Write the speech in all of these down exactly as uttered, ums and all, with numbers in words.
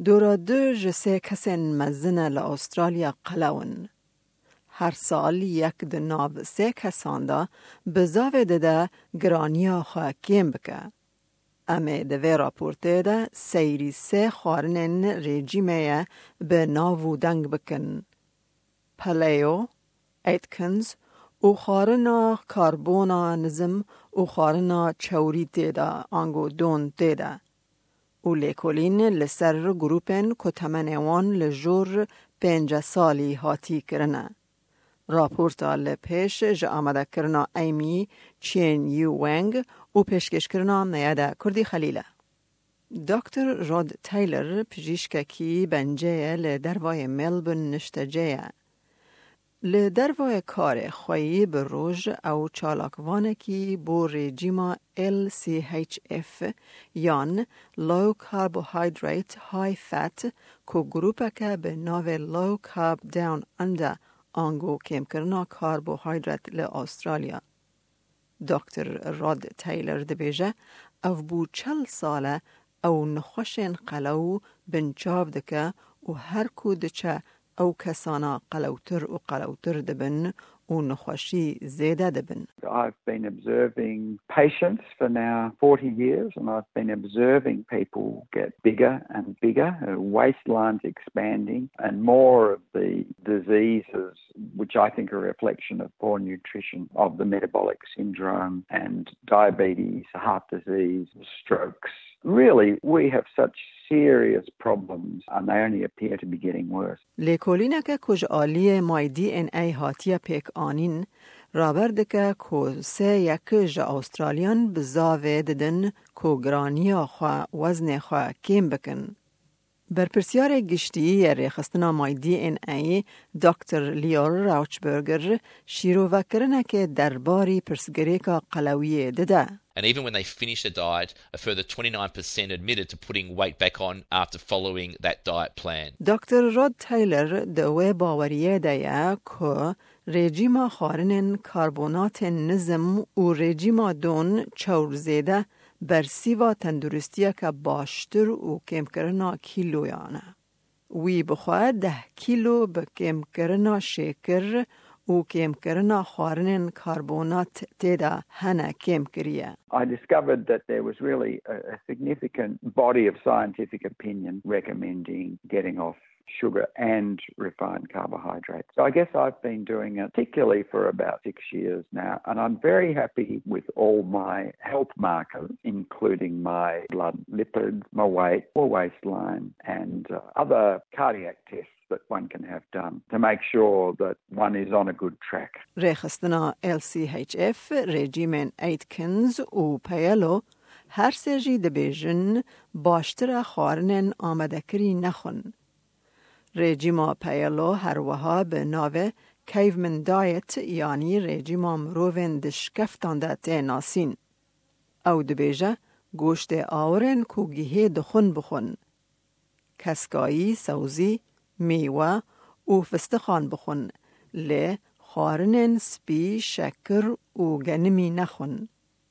دورا دو جسه کسین مزنه لأسترالیا قلون. هر سال یک دو ناو سه کسان دا بزاوه ده گرانیا خواه کم بکه. امه دوی راپورته ده سیری سه خارنین رژیمه به ناو دنگ بکن. پلیو، ایتکنز، او خارنا کاربونا نظم او خارنا چوری تیدا آنگو دون تیدا. او لیکولین لسر گروپن کتمنوان لجور پنج سالی هاتی کرنه. راپورتا لپیش جا آمده کرنا ایمی چین یو ونگ و پیشکش کرنا نیاده کردی خلیله. دکتر رود تایلر پزشکی بنجه لدروای ملبون نشتجه. لدروای کار خویی به روژ او چالاکوانکی بو رژیما ال سی اچ اف یان Low Carbohydrate High Fat کو گروپکه به ناو Low Carb Down Under آنگو کم کرنا کاربوهایدرات ل استرالیا. دکتر رود تایلر دبیجه او بو چل ساله او نخوشن قلو بنچاو دکه و هر کو دچه او کسانا قلوتر و قلوتر دبن و نخوشی زیده دبن. I've been observing patients for now forty years and I've been observing people get bigger and bigger, waistlines expanding and more of the diseases which I think are a reflection of poor nutrition, of the metabolic syndrome and diabetes, heart disease, strokes. Really, we have such serious problems and they only appear to be getting worse. لیکولینه که کج آلی مای دی ان ای هاتیه پیک آنین رابرده که که سه یک جا استرالیان بزاوه ددن که گرانیا خواه وزن خواه کم بکن. برپرسیار گشتی ریخستنا مای دی ان ای دکتر لیور راوچبرگر شیرو وکرنه که درباری پرسگری که قلویه دده. And even when they finish a diet, a further twenty-nine percent admitted to putting weight back on after following that diet plan. دکتر رود تایلر دوی باوریه دیا که رژیم خارنن کربونات نظم و رژیم دون چور زیده بر سیوا تندرستی که باشتر و کم کرنا کیلویانه. وی بخواه ده کیلو به کم کرنا شکر و کم کرنا خارنن کربونات تیدا هنه کم کریه. I discovered that there was really a, a significant body of scientific opinion recommending getting off sugar and refined carbohydrates. So I guess I've been doing it particularly for about six years now, and I'm very happy with all my health markers, including my blood lipids, my weight, or waistline, and uh, other cardiac tests that one can have done to make sure that one is on a good track. ریخستنا ال سی اچ اف، رژیم ایتکنز و پیلو هر سجی دبیجن باشتر خارنن آمده کری نخون. رژیم پیلو هر وها به ناو کیومن دایت یعنی رژیم مروون دشکفتان ده تیناسین. او دبیجه گوشت آورن کوگیه دخون بخون. کسکایی، سوزی، میوه و فستخان بخون. لی خارنن سپی، شکر و گنمی نخون.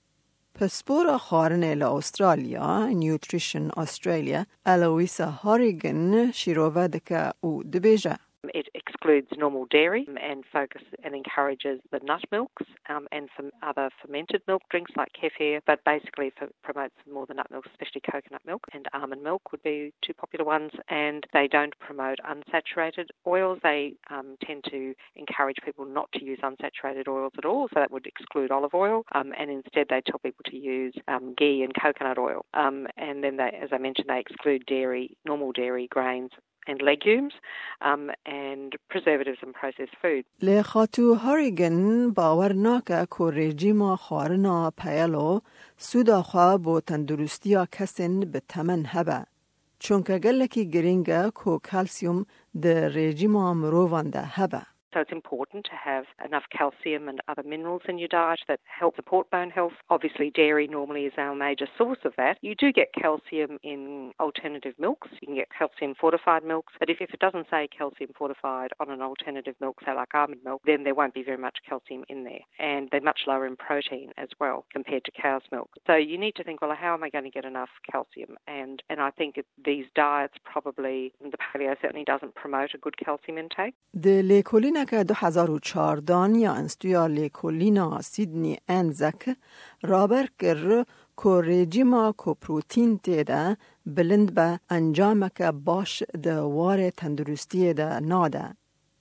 پسپور خارن ل استرالیا، نیوتریشن استرالیا، الویسا هاریگن شیروه دکه او دبیجه. It excludes normal dairy and focus and encourages the nut milks um, and some other fermented milk drinks like kefir, but basically for, promotes more the nut milk, especially coconut milk and almond milk would be two popular ones. And they don't promote unsaturated oils. They um, tend to encourage people not to use unsaturated oils at all, so that would exclude olive oil. Um, and instead they tell people to use um, ghee and coconut oil. Um, and then they, as I mentioned, they exclude dairy, normal dairy, grains, and legumes um, and preservatives and processed food. لخاتو هاریگن باور ناکه که رژیم خارنا پیلو سودا خواه با تندرستی کسین به تمن هبه. چون که گلکی گرینگه که کلسیوم در رژیم مروان ده هبه. So it's important to have enough calcium and other minerals in your diet that help support bone health. Obviously, dairy normally is our major source of that. You do get calcium in alternative milks. You can get calcium fortified milks, but if, if it doesn't say calcium fortified on an alternative milk, say like almond milk, then there won't be very much calcium in there. And they're much lower in protein as well compared to cow's milk. So you need to think, well, how am I going to get enough calcium? And and I think these diets probably, the paleo certainly doesn't promote a good calcium intake. د لیکولین که دو هزار و چهارده یا انستویا لیکولینا سیدنی انزک رابر کر که رژیما که پروتین تیده بلند به انجام که باش دوار تندرستی ده ناده.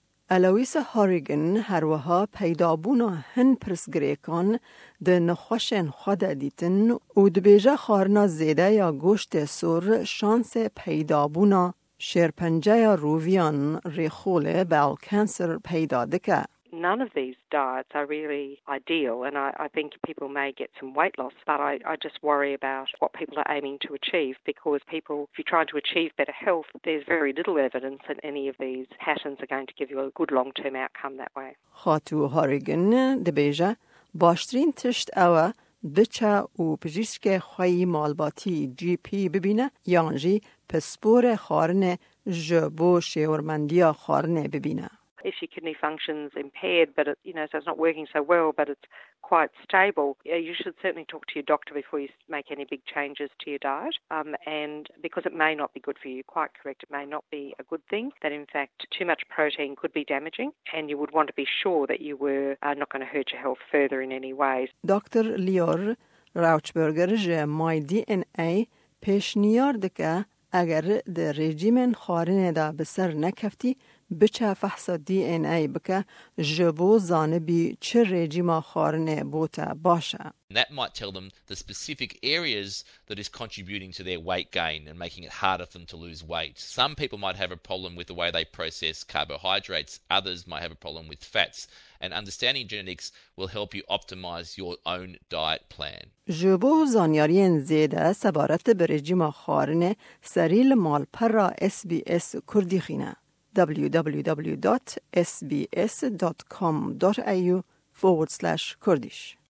الویس هاریگن هر وها پیدابونا هن پرسگریکان ده نخوشن خود دیتن و دبیجه خارنا زیده یا گوشت سر شانس پیدابونا شیرپنجه یا روویان ریخول بال کانسر پیدا دکه. None of these diets are really ideal, and I, I think people may get some weight loss, but I, I just worry about what people are aiming to achieve, because people, if you're trying to achieve better health, there's very little evidence that any of these patterns are going to give you a good long-term outcome that way. خاتو هاریگن دبیجه باشترین تشت اوه بچه و پجیسک خواهی مالباتی جی پی ببینه یانجی پسپور خارن جبو شیورمندیا خارن ببینه. If your kidney function's impaired, but it, you know, so it's not working so well, but it's quite stable, you should certainly talk to your doctor before you make any big changes to your diet. Um, and because it may not be good for you, quite correct, it may not be a good thing. That in fact, too much protein could be damaging, and you would want to be sure that you were uh, not going to hurt your health further in any ways. Doctor لیور راوچبرگر جه مای دی ان ای پیشنیار دکه اگر در رژیم خارنه دا بسر نکفتی بچه فحص دی این ای بکه جبو زانبی چه رژیم خارنه بوتا باشه. That might tell them the specific areas that is contributing to their weight gain and making it harder for them to lose weight. Some people might have a problem with the way they process carbohydrates. Others might have a problem with fats. And understanding genetics will help you optimize your own diet plan. جبو زانیارین زیده سبارت به رژیم خارنه سریل مالپرا اس بی اس کردی خینه. w w w dot s b s dot com dot a u forward slash kurdish